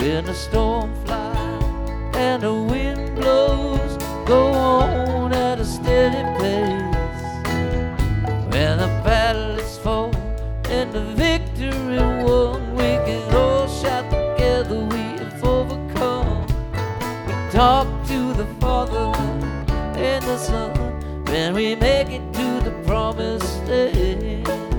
when the storm flies and the wind blows, go on at a steady pace. When the battle is fought and the victory won, we can all shout together, we have overcome. We talk to the Father and the Son when we make it to the promised land.